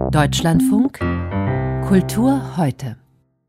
Deutschlandfunk Kultur heute.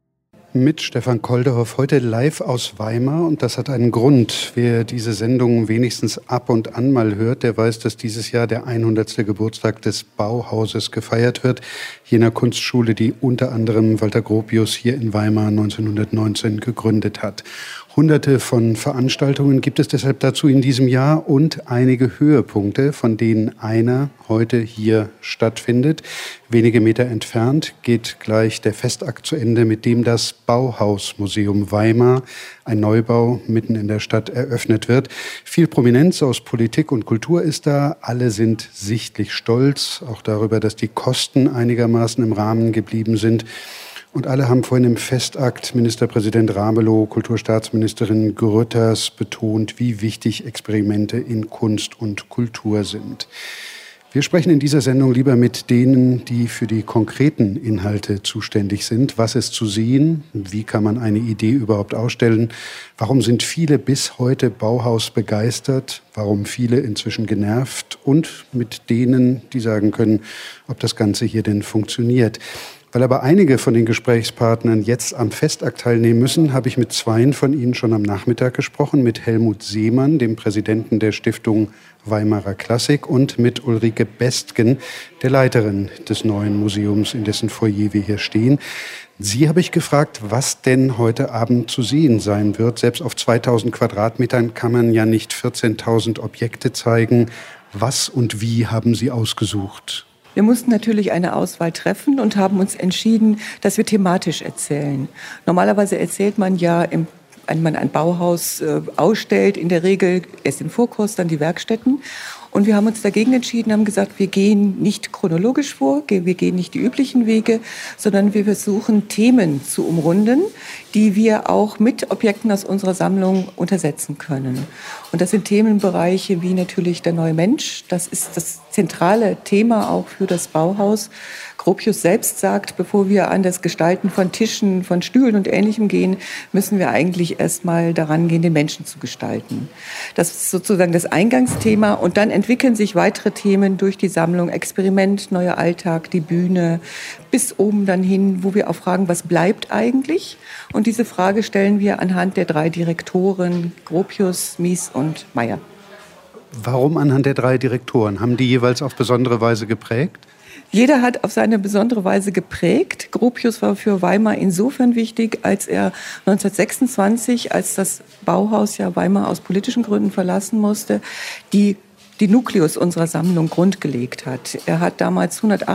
Mit Stefan Koldehoff heute live aus Weimar, und das hat einen Grund. Wer diese Sendung wenigstens ab und an mal hört, der weiß, dass dieses Jahr der 100. Geburtstag des Bauhauses gefeiert wird, jener Kunstschule, die unter anderem Walter Gropius hier in Weimar 1919 gegründet hat. Hunderte von Veranstaltungen gibt es deshalb dazu in diesem Jahr und einige Höhepunkte, von denen einer heute hier stattfindet. Wenige Meter entfernt geht gleich der Festakt zu Ende, mit dem das Bauhausmuseum Weimar, ein Neubau mitten in der Stadt, eröffnet wird. Viel Prominenz aus Politik und Kultur ist da. Alle sind sichtlich stolz, auch darüber, dass die Kosten einigermaßen im Rahmen geblieben sind. Und alle haben vorhin im Festakt Ministerpräsident Ramelow, Kulturstaatsministerin Grütters betont, wie wichtig Experimente in Kunst und Kultur sind. Wir sprechen in dieser Sendung lieber mit denen, die für die konkreten Inhalte zuständig sind. Was ist zu sehen? Wie kann man eine Idee überhaupt ausstellen? Warum sind viele bis heute Bauhaus begeistert? Warum viele inzwischen genervt? Und mit denen, die sagen können, ob das Ganze hier denn funktioniert. Weil aber einige von den Gesprächspartnern jetzt am Festakt teilnehmen müssen, habe ich mit zweien von ihnen schon am Nachmittag gesprochen, mit Helmut Seemann, dem Präsidenten der Stiftung Weimarer Klassik, und mit Ulrike Bestgen, der Leiterin des neuen Museums, in dessen Foyer wir hier stehen. Sie habe ich gefragt, was denn heute Abend zu sehen sein wird. Selbst auf 2000 Quadratmetern kann man ja nicht 14.000 Objekte zeigen. Was und wie haben Sie ausgesucht? Wir mussten natürlich eine Auswahl treffen und haben uns entschieden, dass wir thematisch erzählen. Normalerweise erzählt man ja, wenn man ein Bauhaus ausstellt, in der Regel erst den Vorkurs, dann die Werkstätten. Und wir haben uns dagegen entschieden, haben gesagt, wir gehen nicht chronologisch vor, wir gehen nicht die üblichen Wege, sondern wir versuchen, Themen zu umrunden, die wir auch mit Objekten aus unserer Sammlung untersetzen können. Und das sind Themenbereiche wie natürlich der neue Mensch. Das ist das zentrale Thema auch für das Bauhaus. Gropius selbst sagt, bevor wir an das Gestalten von Tischen, von Stühlen und Ähnlichem gehen, müssen wir eigentlich erstmal daran gehen, den Menschen zu gestalten. Das ist sozusagen das Eingangsthema, und dann entwickeln sich weitere Themen durch die Sammlung: Experiment, neuer Alltag, die Bühne, bis oben dann hin, wo wir auch fragen, was bleibt eigentlich? Und diese Frage stellen wir anhand der 3 Direktoren, Gropius, Mies und Meyer. Warum anhand der 3 Direktoren? Haben die jeweils auf besondere Weise geprägt? Jeder hat auf seine besondere Weise geprägt. Gropius war für Weimar insofern wichtig, als er 1926, als das Bauhaus ja Weimar aus politischen Gründen verlassen musste, die Nukleus unserer Sammlung grundgelegt hat. Er hat damals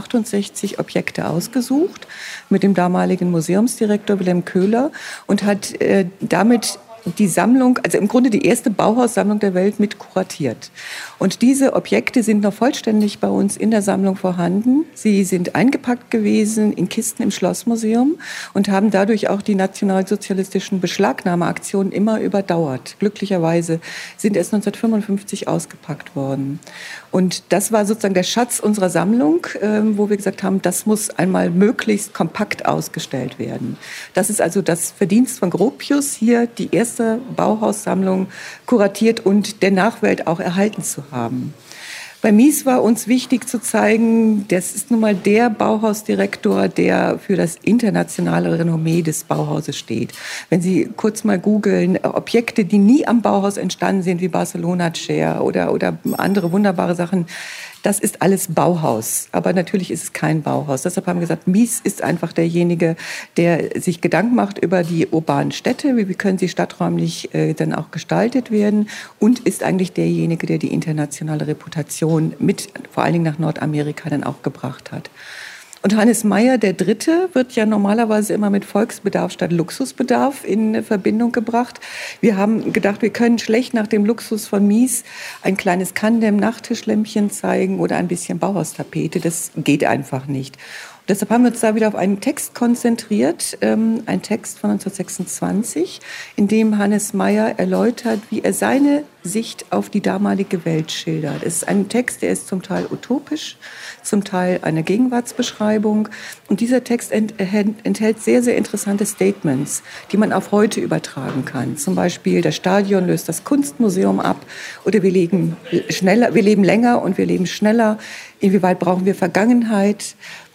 168 Objekte ausgesucht mit dem damaligen Museumsdirektor Wilhelm Köhler und hat damit die Sammlung, also im Grunde die erste Bauhaussammlung der Welt, mit kuratiert. Und diese Objekte sind noch vollständig bei uns in der Sammlung vorhanden. Sie sind eingepackt gewesen in Kisten im Schlossmuseum und haben dadurch auch die nationalsozialistischen Beschlagnahmeaktionen immer überdauert. Glücklicherweise sind erst 1955 ausgepackt worden. Und das war sozusagen der Schatz unserer Sammlung, wo wir gesagt haben, das muss einmal möglichst kompakt ausgestellt werden. Das ist also das Verdienst von Gropius, hier die erste Bauhaussammlung kuratiert und der Nachwelt auch erhalten zu haben. Bei Mies war uns wichtig zu zeigen, das ist nun mal der Bauhausdirektor, der für das internationale Renommee des Bauhauses steht. Wenn Sie kurz mal googeln, Objekte, die nie am Bauhaus entstanden sind, wie Barcelona Chair oder andere wunderbare Sachen, das ist alles Bauhaus. Aber natürlich ist es kein Bauhaus. Deshalb haben wir gesagt, Mies ist einfach derjenige, der sich Gedanken macht über die urbanen Städte, wie können sie stadträumlich dann auch gestaltet werden, und ist eigentlich derjenige, der die internationale Reputation mit, vor allen Dingen nach Nordamerika, dann auch gebracht hat. Und Hannes Meyer, der Dritte, wird ja normalerweise immer mit Volksbedarf statt Luxusbedarf in Verbindung gebracht. Wir haben gedacht, wir können schlecht nach dem Luxus von Mies ein kleines Kandem-Nachttischlämpchen zeigen oder ein bisschen Bauhaustapete. Das geht einfach nicht. Und deshalb haben wir uns da wieder auf einen Text konzentriert, ein Text von 1926, in dem Hannes Meyer erläutert, wie er seine Sicht auf die damalige Welt schildert. Es ist ein Text, der ist zum Teil utopisch, zum Teil eine Gegenwartsbeschreibung. Und dieser Text enthält sehr, sehr interessante Statements, die man auf heute übertragen kann. Zum Beispiel, das Stadion löst das Kunstmuseum ab, oder wir leben länger und wir leben schneller. Inwieweit brauchen wir Vergangenheit?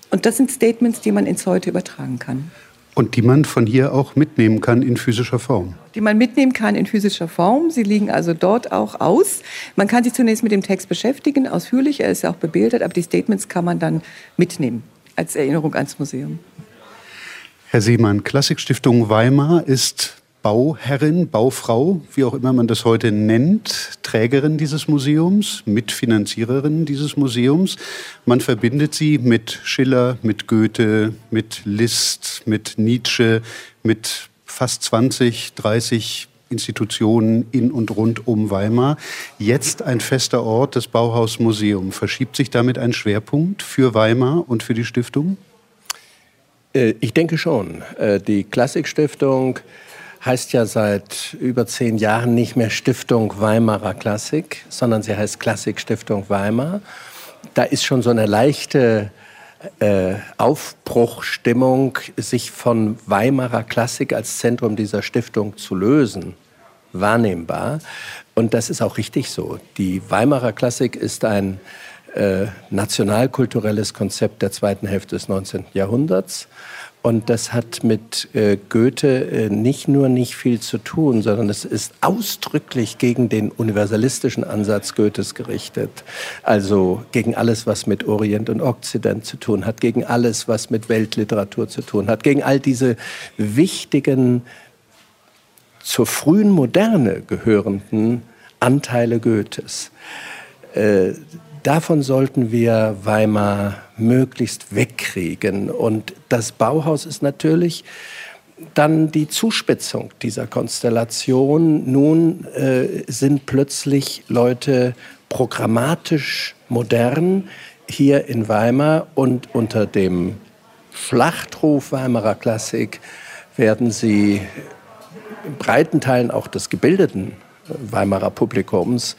Und das sind Statements, die man ins Heute übertragen kann. Und die man von hier auch mitnehmen kann in physischer Form. Die man mitnehmen kann in physischer Form. Sie liegen also dort auch aus. Man kann sich zunächst mit dem Text beschäftigen, ausführlich. Er ist ja auch bebildert, aber die Statements kann man dann mitnehmen als Erinnerung ans Museum. Herr Seemann, Klassikstiftung Weimar ist Bauherrin, Baufrau, wie auch immer man das heute nennt, Trägerin dieses Museums, Mitfinanziererin dieses Museums. Man verbindet sie mit Schiller, mit Goethe, mit Liszt, mit Nietzsche, mit fast 20, 30 Institutionen in und rund um Weimar. Jetzt ein fester Ort, das Bauhaus-Museum. Verschiebt sich damit ein Schwerpunkt für Weimar und für die Stiftung? Ich denke schon. Die Klassikstiftung heißt ja seit über 10 Jahren nicht mehr Stiftung Weimarer Klassik, sondern sie heißt Klassikstiftung Weimar. Da ist schon so eine leichte Aufbruchstimmung, sich von Weimarer Klassik als Zentrum dieser Stiftung zu lösen, wahrnehmbar. Und das ist auch richtig so. Die Weimarer Klassik ist ein nationalkulturelles Konzept der zweiten Hälfte des 19. Jahrhunderts. Und das hat mit Goethe nicht nur nicht viel zu tun, sondern es ist ausdrücklich gegen den universalistischen Ansatz Goethes gerichtet. Also gegen alles, was mit Orient und Okzident zu tun hat, gegen alles, was mit Weltliteratur zu tun hat, gegen all diese wichtigen, zur frühen Moderne gehörenden Anteile Goethes. Davon sollten wir Weimar möglichst wegkriegen. Und das Bauhaus ist natürlich dann die Zuspitzung dieser Konstellation. Nun sind plötzlich Leute programmatisch modern hier in Weimar und unter dem Schlachtruf Weimarer Klassik werden sie in breiten Teilen auch des gebildeten Weimarer Publikums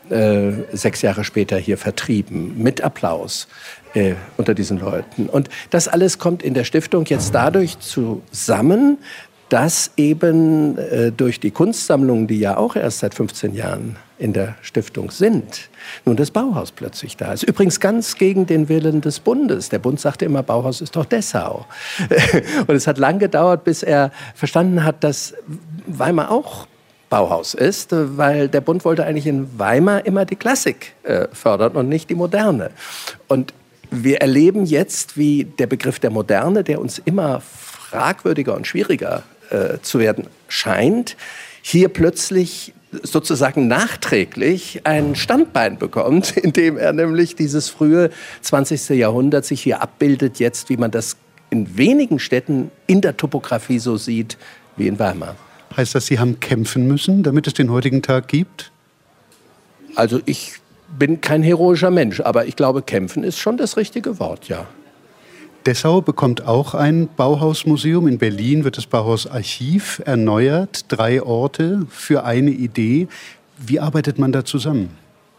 6 Jahre später hier vertrieben, mit Applaus unter diesen Leuten. Und das alles kommt in der Stiftung jetzt dadurch zusammen, dass eben durch die Kunstsammlungen, die ja auch erst seit 15 Jahren in der Stiftung sind, nun das Bauhaus plötzlich da ist. Übrigens ganz gegen den Willen des Bundes. Der Bund sagte immer, Bauhaus ist doch Dessau. Und es hat lang gedauert, bis er verstanden hat, dass Weimar auch Bauhaus ist, weil der Bund wollte eigentlich in Weimar immer die Klassik fördern und nicht die Moderne. Und wir erleben jetzt, wie der Begriff der Moderne, der uns immer fragwürdiger und schwieriger zu werden scheint, hier plötzlich sozusagen nachträglich ein Standbein bekommt, indem er nämlich dieses frühe 20. Jahrhundert sich hier abbildet, jetzt wie man das in wenigen Städten in der Topografie so sieht wie in Weimar. Heißt das, Sie haben kämpfen müssen, damit es den heutigen Tag gibt? Also ich bin kein heroischer Mensch, aber ich glaube, kämpfen ist schon das richtige Wort, ja. Dessau bekommt auch ein Bauhausmuseum. In Berlin wird das Bauhausarchiv erneuert. 3 Orte für eine Idee. Wie arbeitet man da zusammen?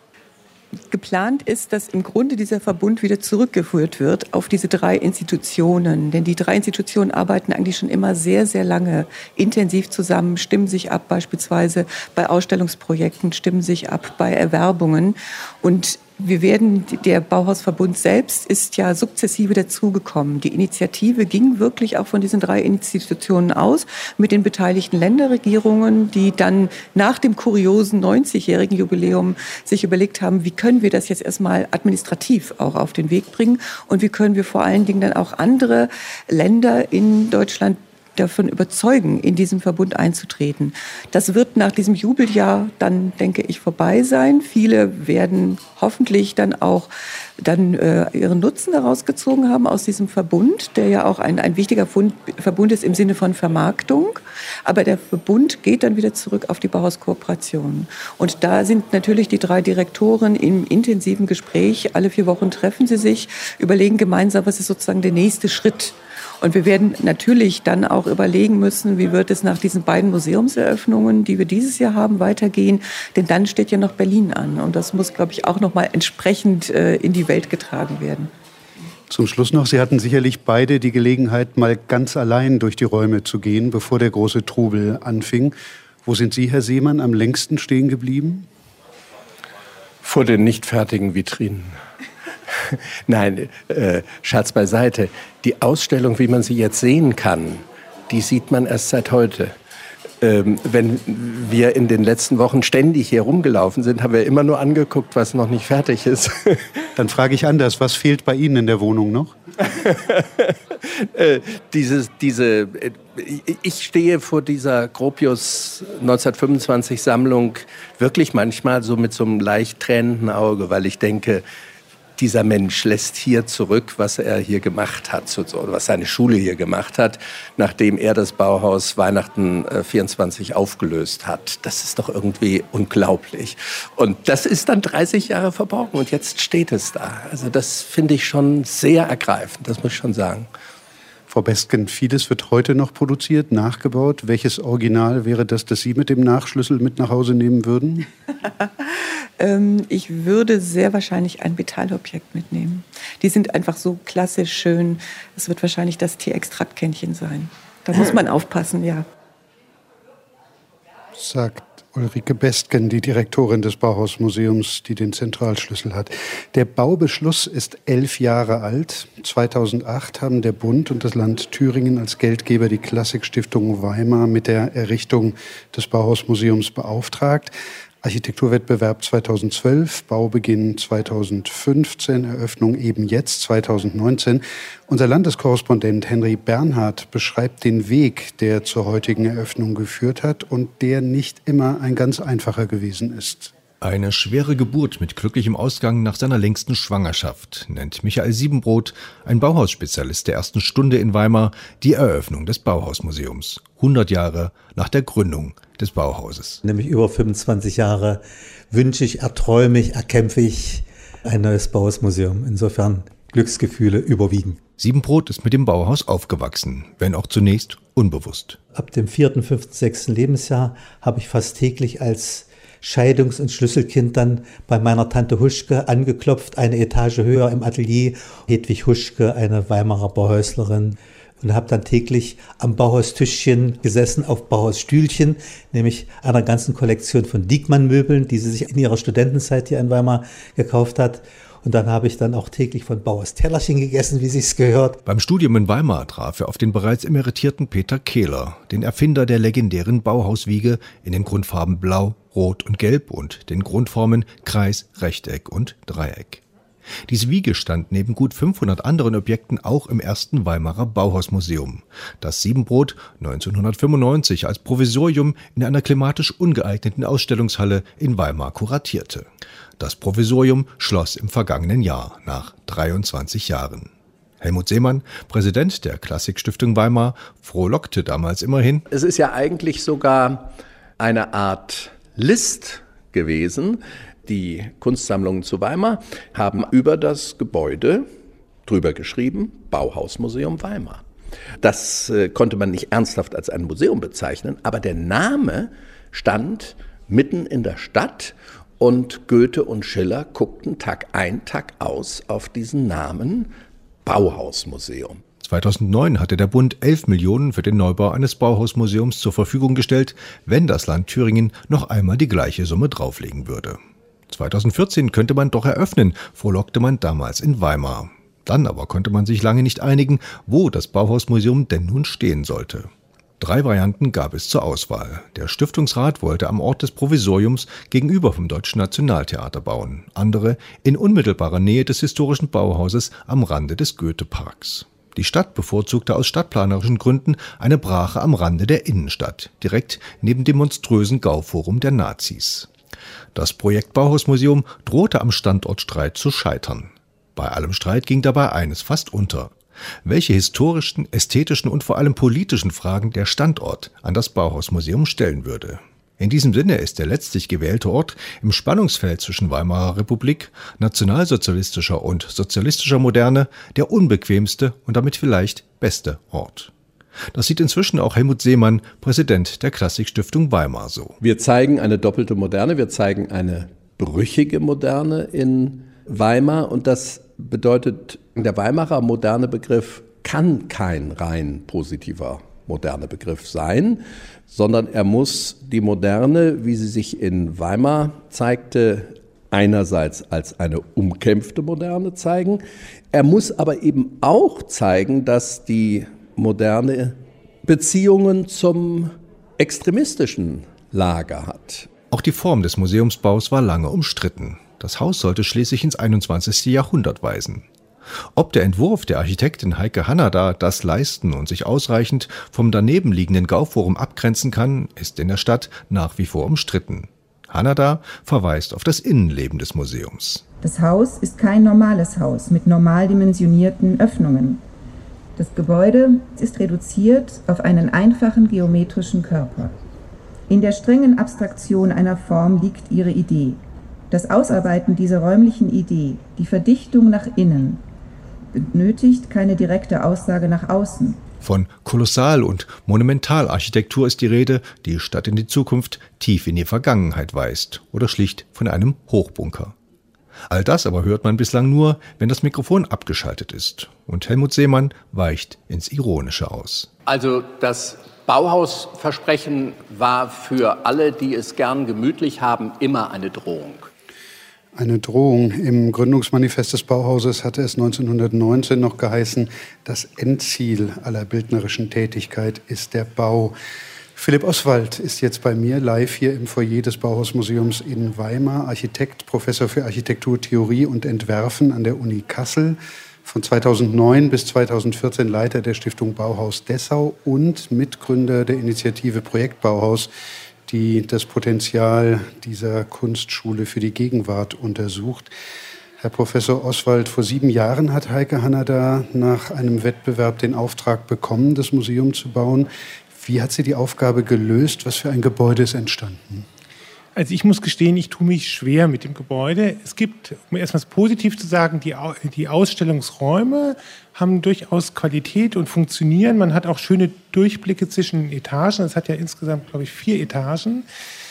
Geplant ist, dass im Grunde dieser Verbund wieder zurückgeführt wird auf diese 3 Institutionen. Denn die 3 Institutionen arbeiten eigentlich schon immer sehr, sehr lange intensiv zusammen, stimmen sich ab beispielsweise bei Ausstellungsprojekten, stimmen sich ab bei Erwerbungen. Und der Bauhausverbund selbst ist ja sukzessive dazugekommen. Die Initiative ging wirklich auch von diesen 3 Institutionen aus, mit den beteiligten Länderregierungen, die dann nach dem kuriosen 90-jährigen Jubiläum sich überlegt haben, wie können wir das jetzt erstmal administrativ auch auf den Weg bringen und wie können wir vor allen Dingen dann auch andere Länder in Deutschland davon überzeugen, in diesem Verbund einzutreten. Das wird nach diesem Jubeljahr dann, denke ich, vorbei sein. Viele werden hoffentlich dann auch ihren Nutzen daraus gezogen haben aus diesem Verbund, der ja auch ein wichtiger Verbund ist im Sinne von Vermarktung. Aber der Verbund geht dann wieder zurück auf die Bauhauskooperation. Und da sind natürlich die 3 Direktoren im intensiven Gespräch. Alle 4 Wochen treffen sie sich, überlegen gemeinsam, was ist sozusagen der nächste Schritt. Und wir werden natürlich dann auch überlegen müssen, wie wird es nach diesen beiden Museumseröffnungen, die wir dieses Jahr haben, weitergehen. Denn dann steht ja noch Berlin an. Und das muss, glaube ich, auch noch mal entsprechend in die Welt getragen werden. Zum Schluss noch, Sie hatten sicherlich beide die Gelegenheit, mal ganz allein durch die Räume zu gehen, bevor der große Trubel anfing. Wo sind Sie, Herr Seemann, am längsten stehen geblieben? Vor den nicht fertigen Vitrinen. Nein, Scherz beiseite. Die Ausstellung, wie man sie jetzt sehen kann, die sieht man erst seit heute. Wenn wir in den letzten Wochen ständig hier rumgelaufen sind, haben wir immer nur angeguckt, was noch nicht fertig ist. Dann frage ich anders, was fehlt bei Ihnen in der Wohnung noch? Ich stehe vor dieser Gropius 1925 Sammlung wirklich manchmal so mit so einem leicht tränenden Auge, weil ich denke, dieser Mensch lässt hier zurück, was er hier gemacht hat, was seine Schule hier gemacht hat, nachdem er das Bauhaus Weihnachten 24 aufgelöst hat. Das ist doch irgendwie unglaublich. Und das ist dann 30 Jahre verborgen und jetzt steht es da. Also das finde ich schon sehr ergreifend, das muss ich schon sagen. Frau Bestgen, vieles wird heute noch produziert, nachgebaut. Welches Original wäre das Sie mit dem Nachschlüssel mit nach Hause nehmen würden? Ich würde sehr wahrscheinlich ein Metallobjekt mitnehmen. Die sind einfach so klassisch schön. Es wird wahrscheinlich das Tierextraktkännchen sein. Da muss man aufpassen, ja. Sagt Ulrike Bestgen, die Direktorin des Bauhausmuseums, die den Zentralschlüssel hat. Der Baubeschluss ist 11 Jahre alt. 2008 haben der Bund und das Land Thüringen als Geldgeber die Klassikstiftung Weimar mit der Errichtung des Bauhausmuseums beauftragt. Architekturwettbewerb 2012, Baubeginn 2015, Eröffnung eben jetzt 2019. Unser Landeskorrespondent Henry Bernhard beschreibt den Weg, der zur heutigen Eröffnung geführt hat und der nicht immer ein ganz einfacher gewesen ist. Eine schwere Geburt mit glücklichem Ausgang nach seiner längsten Schwangerschaft nennt Michael Siebenbrot, ein Bauhausspezialist der ersten Stunde in Weimar, die Eröffnung des Bauhausmuseums. 100 Jahre nach der Gründung des Bauhauses. Nämlich über 25 Jahre wünsche ich, erträume ich, erkämpfe ich ein neues Bauhausmuseum. Insofern Glücksgefühle überwiegen. Siebenbrot ist mit dem Bauhaus aufgewachsen, wenn auch zunächst unbewusst. Ab dem 4., 5., 6. Lebensjahr habe ich fast täglich als Scheidungs- und Schlüsselkind dann bei meiner Tante Huschke angeklopft, eine Etage höher im Atelier. Hedwig Huschke, eine Weimarer Bauhäuslerin. Und habe dann täglich am Bauhaustischchen gesessen, auf Bauhausstühlchen, nämlich einer ganzen Kollektion von Diekmann-Möbeln, die sie sich in ihrer Studentenzeit hier in Weimar gekauft hat. Und dann habe ich dann auch täglich von Bauhaus Tellerchen gegessen, wie sich's gehört. Beim Studium in Weimar traf er auf den bereits emeritierten Peter Kehler, den Erfinder der legendären Bauhauswiege in den Grundfarben Blau, Rot und Gelb und den Grundformen Kreis, Rechteck und Dreieck. Diese Wiege stand neben gut 500 anderen Objekten auch im ersten Weimarer Bauhausmuseum, das Siebenbrot 1995 als Provisorium in einer klimatisch ungeeigneten Ausstellungshalle in Weimar kuratierte. Das Provisorium schloss im vergangenen Jahr nach 23 Jahren. Helmut Seemann, Präsident der Klassikstiftung Weimar, frohlockte damals immerhin. Es ist ja eigentlich sogar eine Art List gewesen. Die Kunstsammlungen zu Weimar haben über das Gebäude drüber geschrieben, Bauhausmuseum Weimar. Das konnte man nicht ernsthaft als ein Museum bezeichnen, aber der Name stand mitten in der Stadt und Goethe und Schiller guckten Tag ein, Tag aus auf diesen Namen Bauhausmuseum. 2009 hatte der Bund 11 Millionen für den Neubau eines Bauhausmuseums zur Verfügung gestellt, wenn das Land Thüringen noch einmal die gleiche Summe drauflegen würde. 2014 könnte man doch eröffnen, frohlockte man damals in Weimar. Dann aber konnte man sich lange nicht einigen, wo das Bauhausmuseum denn nun stehen sollte. 3 Varianten gab es zur Auswahl. Der Stiftungsrat wollte am Ort des Provisoriums gegenüber vom Deutschen Nationaltheater bauen, andere in unmittelbarer Nähe des historischen Bauhauses am Rande des Goethe-Parks. Die Stadt bevorzugte aus stadtplanerischen Gründen eine Brache am Rande der Innenstadt, direkt neben dem monströsen Gauforum der Nazis. Das Projekt Bauhausmuseum drohte am Standortstreit zu scheitern. Bei allem Streit ging dabei eines fast unter: welche historischen, ästhetischen und vor allem politischen Fragen der Standort an das Bauhausmuseum stellen würde. In diesem Sinne ist der letztlich gewählte Ort im Spannungsfeld zwischen Weimarer Republik, nationalsozialistischer und sozialistischer Moderne der unbequemste und damit vielleicht beste Ort. Das sieht inzwischen auch Helmut Seemann, Präsident der Klassikstiftung Weimar, so. Wir zeigen eine doppelte Moderne, wir zeigen eine brüchige Moderne in Weimar und das bedeutet, der Weimarer moderne Begriff kann kein rein positiver moderne Begriff sein, sondern er muss die Moderne, wie sie sich in Weimar zeigte, einerseits als eine umkämpfte Moderne zeigen. Er muss aber eben auch zeigen, dass die Moderne Beziehungen zum extremistischen Lager hat. Auch die Form des Museumsbaus war lange umstritten. Das Haus sollte schließlich ins 21. Jahrhundert weisen. Ob der Entwurf der Architektin Heike Hanada das leisten und sich ausreichend vom daneben liegenden Gauforum abgrenzen kann, ist in der Stadt nach wie vor umstritten. Hanada verweist auf das Innenleben des Museums. Das Haus ist kein normales Haus mit normal dimensionierten Öffnungen. Das Gebäude ist reduziert auf einen einfachen geometrischen Körper. In der strengen Abstraktion einer Form liegt ihre Idee. Das Ausarbeiten dieser räumlichen Idee, die Verdichtung nach innen, benötigt keine direkte Aussage nach außen. Von Kolossal- und Monumentalarchitektur ist die Rede, die statt in die Zukunft tief in die Vergangenheit weist oder schlicht von einem Hochbunker. All das aber hört man bislang nur, wenn das Mikrofon abgeschaltet ist. Und Helmut Seemann weicht ins Ironische aus. Also das Bauhausversprechen war für alle, die es gern gemütlich haben, immer eine Drohung. Eine Drohung. Im Gründungsmanifest des Bauhauses hatte es 1919 noch geheißen, das Endziel aller bildnerischen Tätigkeit ist der Bau. Philipp Oswald ist jetzt bei mir live hier im Foyer des Bauhausmuseums in Weimar, Architekt, Professor für Architekturtheorie und Entwerfen an der Uni Kassel, von 2009 bis 2014 Leiter der Stiftung Bauhaus Dessau und Mitgründer der Initiative Projekt Bauhaus, die das Potenzial dieser Kunstschule für die Gegenwart untersucht. Herr Professor Oswald, vor 7 Jahren hat Heike Hanada nach einem Wettbewerb den Auftrag bekommen, das Museum zu bauen. Wie hat sie die Aufgabe gelöst? Was für ein Gebäude ist entstanden? Also ich muss gestehen, ich tue mich schwer mit dem Gebäude. Es gibt, um erstmal positiv zu sagen, die Ausstellungsräume haben durchaus Qualität und funktionieren. Man hat auch schöne Durchblicke zwischen Etagen. Es hat ja insgesamt, glaube ich, 4 Etagen.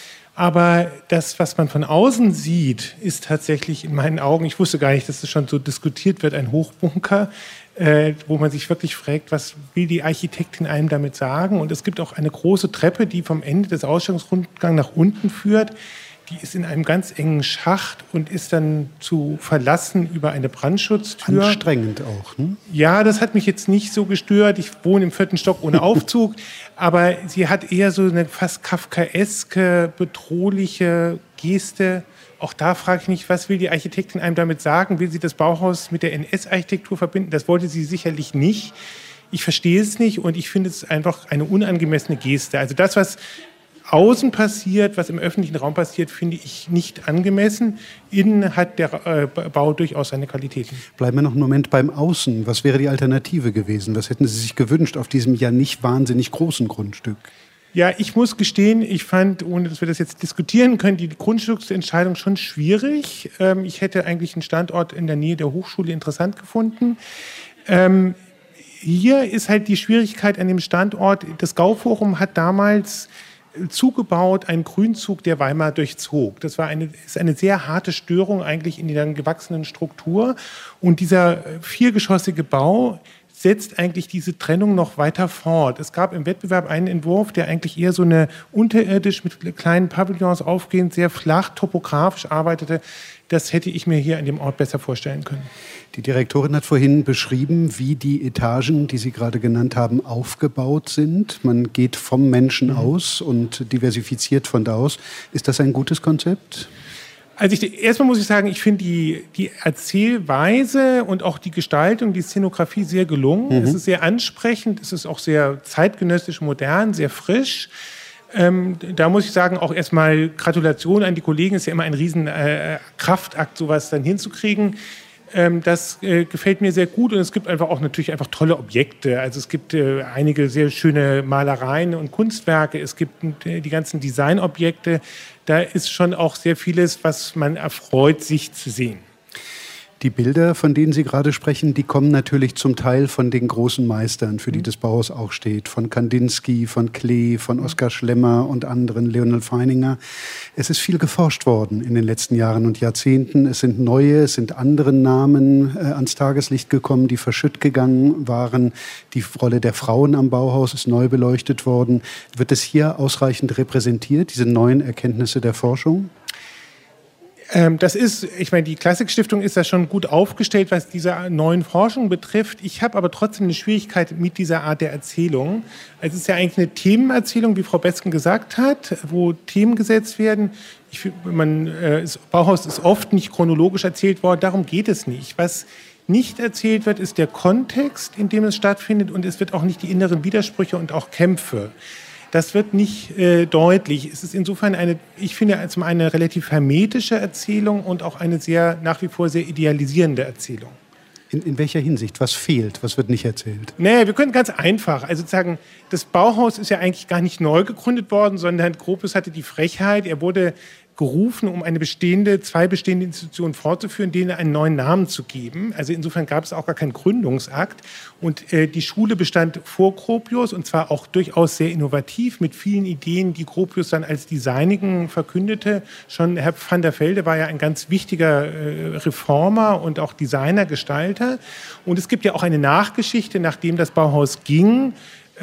Aber das, was man von außen sieht, ist tatsächlich in meinen Augen, ich wusste gar nicht, dass es schon so diskutiert wird, ein Hochbunker, wo man sich wirklich fragt, was will die Architektin einem damit sagen? Und es gibt auch eine große Treppe, die vom Ende des Ausstellungsrundgangs nach unten führt. Die ist in einem ganz engen Schacht und ist dann zu verlassen über eine Brandschutztür. Anstrengend auch, ne? Ja, das hat mich jetzt nicht so gestört. Ich wohne im 4. Stock ohne Aufzug. Aber sie hat eher so eine fast kafkaeske, bedrohliche Geste. Auch da frage ich mich, was will die Architektin einem damit sagen? Will sie das Bauhaus mit der NS-Architektur verbinden? Das wollte sie sicherlich nicht. Ich verstehe es nicht und ich finde es einfach eine unangemessene Geste. Also das, was außen passiert, was im öffentlichen Raum passiert, finde ich nicht angemessen. Innen hat der Bau durchaus seine Qualitäten. Bleiben wir noch einen Moment beim Außen. Was wäre die Alternative gewesen? Was hätten Sie sich gewünscht auf diesem ja nicht wahnsinnig großen Grundstück? Ja, ich muss gestehen, ich fand, ohne dass wir das jetzt diskutieren können, die Grundstücksentscheidung schon schwierig. Ich hätte eigentlich einen Standort in der Nähe der Hochschule interessant gefunden. Hier ist halt die Schwierigkeit an dem Standort. Das Gauforum hat damals zugebaut, einen Grünzug, der Weimar durchzog. Das ist eine sehr harte Störung eigentlich in der dann gewachsenen Struktur. Und dieser 4-geschossige Bau setzt eigentlich diese Trennung noch weiter fort. Es gab im Wettbewerb einen Entwurf, der eigentlich eher so eine unterirdisch mit kleinen Pavillons aufgehend, sehr flach, topografisch arbeitete. Das hätte ich mir hier an dem Ort besser vorstellen können. Die Direktorin hat vorhin beschrieben, wie die Etagen, die Sie gerade genannt haben, aufgebaut sind. Man geht vom Menschen aus und diversifiziert von da aus. Ist das ein gutes Konzept? Also erstmal muss ich sagen, ich finde die Erzählweise und auch die Gestaltung, die Szenografie sehr gelungen. Es ist sehr ansprechend, es ist auch sehr zeitgenössisch, modern, sehr frisch. Da muss ich sagen, auch erstmal Gratulation an die Kollegen. Es ist ja immer ein riesen Kraftakt, sowas dann hinzukriegen. Das gefällt mir sehr gut und es gibt natürlich tolle Objekte. Also es gibt einige sehr schöne Malereien und Kunstwerke. Es gibt die ganzen Designobjekte. Da ist schon auch sehr vieles, was man erfreut, sich zu sehen. Die Bilder, von denen Sie gerade sprechen, die kommen natürlich zum Teil von den großen Meistern, für die das Bauhaus auch steht. Von Kandinsky, von Klee, von Oskar Schlemmer und anderen, Leonel Feininger. Es ist viel geforscht worden in den letzten Jahren und Jahrzehnten. Es sind andere Namen ans Tageslicht gekommen, die verschütt gegangen waren. Die Rolle der Frauen am Bauhaus ist neu beleuchtet worden. Wird es hier ausreichend repräsentiert, diese neuen Erkenntnisse der Forschung? Das ist, ich meine, die Klassikstiftung ist da schon gut aufgestellt, was diese neuen Forschung betrifft. Ich habe aber trotzdem eine Schwierigkeit mit dieser Art der Erzählung. Es ist ja eigentlich eine Themenerzählung, wie Frau Besken gesagt hat, wo Themen gesetzt werden. Bauhaus ist oft nicht chronologisch erzählt worden, darum geht es nicht. Was nicht erzählt wird, ist der Kontext, in dem es stattfindet, und es wird auch nicht die inneren Widersprüche und auch Kämpfe. Das wird nicht deutlich. Es ist insofern ich finde, zum einen eine relativ hermetische Erzählung und auch eine nach wie vor sehr idealisierende Erzählung. In welcher Hinsicht? Was fehlt? Was wird nicht erzählt? Nee, wir können ganz einfach. Also sagen, das Bauhaus ist ja eigentlich gar nicht neu gegründet worden, sondern Gropius hatte die Frechheit, er wurde gerufen, um zwei bestehende Institutionen fortzuführen, denen einen neuen Namen zu geben. Also insofern gab es auch gar keinen Gründungsakt. Und die Schule bestand vor Gropius, und zwar auch durchaus sehr innovativ mit vielen Ideen, die Gropius dann als die seinigen verkündete. Schon Herr van der Velde war ja ein ganz wichtiger Reformer und auch Designer, Gestalter. Und es gibt ja auch eine Nachgeschichte, nachdem das Bauhaus ging,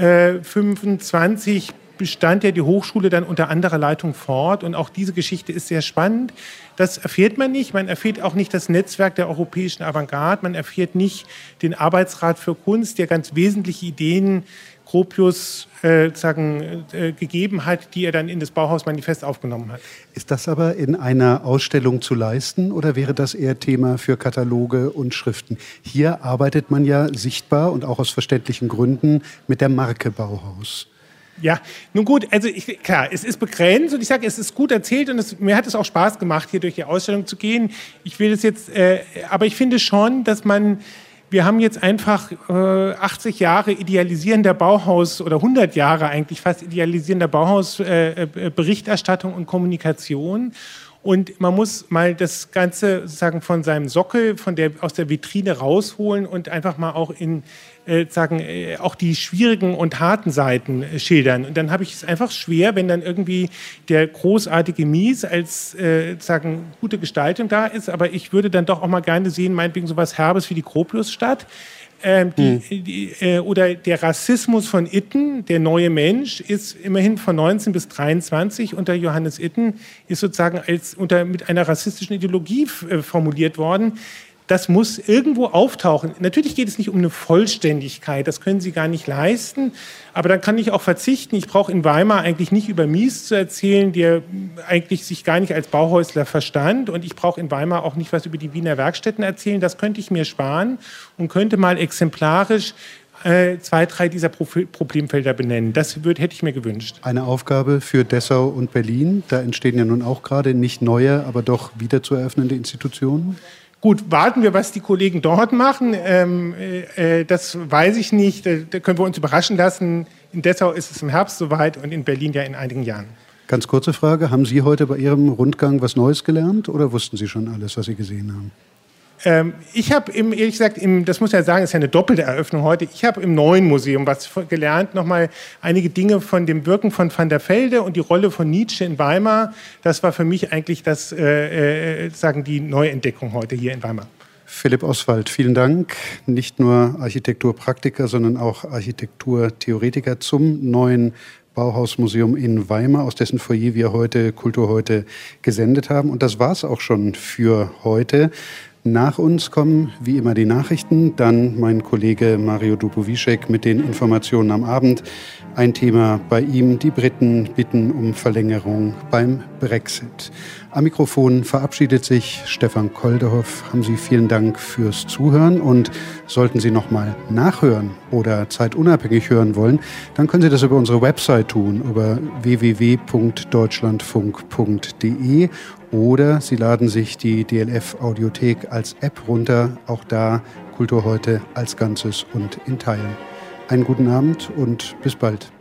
25 bestand ja die Hochschule dann unter anderer Leitung fort, und auch diese Geschichte ist sehr spannend. Das erfährt man nicht. Man erfährt auch nicht das Netzwerk der europäischen Avantgarde. Man erfährt nicht den Arbeitsrat für Kunst, der ganz wesentliche Ideen Gropius gegeben hat, die er dann in das Bauhausmanifest aufgenommen hat. Ist das aber in einer Ausstellung zu leisten, oder wäre das eher Thema für Kataloge und Schriften? Hier arbeitet man ja sichtbar und auch aus verständlichen Gründen mit der Marke Bauhaus. Ja, nun gut, also klar, es ist begrenzt, und ich sage, es ist gut erzählt, und mir hat es auch Spaß gemacht, hier durch die Ausstellung zu gehen. Ich will es jetzt, aber ich finde schon, dass wir haben jetzt einfach 80 Jahre idealisierender Bauhaus oder 100 Jahre eigentlich fast idealisierender Bauhaus Berichterstattung und Kommunikation. Und man muss mal das Ganze sozusagen von seinem Sockel, aus der Vitrine rausholen und einfach mal auch auch die schwierigen und harten Seiten schildern. Und dann habe ich es einfach schwer, wenn dann irgendwie der großartige Mies als gute Gestaltung da ist. Aber ich würde dann doch auch mal gerne sehen, meinetwegen sowas Herbes wie die Gropiusstadt. Oder der Rassismus von Itten, der neue Mensch, ist immerhin von 19 bis 23 unter Johannes Itten, ist sozusagen mit einer rassistischen Ideologie formuliert worden. Das muss irgendwo auftauchen. Natürlich geht es nicht um eine Vollständigkeit, das können Sie gar nicht leisten, aber dann kann ich auch verzichten. Ich brauche in Weimar eigentlich nicht über Mies zu erzählen, der eigentlich sich gar nicht als Bauhäusler verstand, und ich brauche in Weimar auch nicht was über die Wiener Werkstätten erzählen. Das könnte ich mir sparen und könnte mal exemplarisch 2, 3 dieser Problemfelder benennen. Das hätte ich mir gewünscht. Eine Aufgabe für Dessau und Berlin. Da entstehen ja nun auch gerade nicht neue, aber doch wieder zu eröffnende Institutionen. Gut, warten wir, was die Kollegen dort machen. Das weiß ich nicht. Da können wir uns überraschen lassen. In Dessau ist es im Herbst soweit und in Berlin ja in einigen Jahren. Ganz kurze Frage. Haben Sie heute bei Ihrem Rundgang was Neues gelernt, oder wussten Sie schon alles, was Sie gesehen haben? Ich habe ehrlich gesagt, das muss ich ja sagen, ist ja eine doppelte Eröffnung heute. Ich habe im neuen Museum was gelernt, nochmal einige Dinge von dem Wirken von Van der Velde und die Rolle von Nietzsche in Weimar. Das war für mich eigentlich die Neuentdeckung heute hier in Weimar. Philipp Oswald, vielen Dank. Nicht nur Architekturpraktiker, sondern auch Architekturtheoretiker zum neuen Bauhausmuseum in Weimar, aus dessen Foyer wir heute Kultur heute gesendet haben. Und das war's auch schon für heute. Nach uns kommen wie immer die Nachrichten, dann mein Kollege Mario Duboviček mit den Informationen am Abend. Ein Thema bei ihm: Die Briten bitten um Verlängerung beim Brexit. Am Mikrofon verabschiedet sich Stefan Koldehoff. Haben Sie vielen Dank fürs Zuhören, und sollten Sie noch mal nachhören oder zeitunabhängig hören wollen, dann können Sie das über unsere Website tun, über www.deutschlandfunk.de, oder Sie laden sich die DLF-Audiothek als App runter. Auch da Kultur heute als Ganzes und in Teilen. Einen guten Abend und bis bald.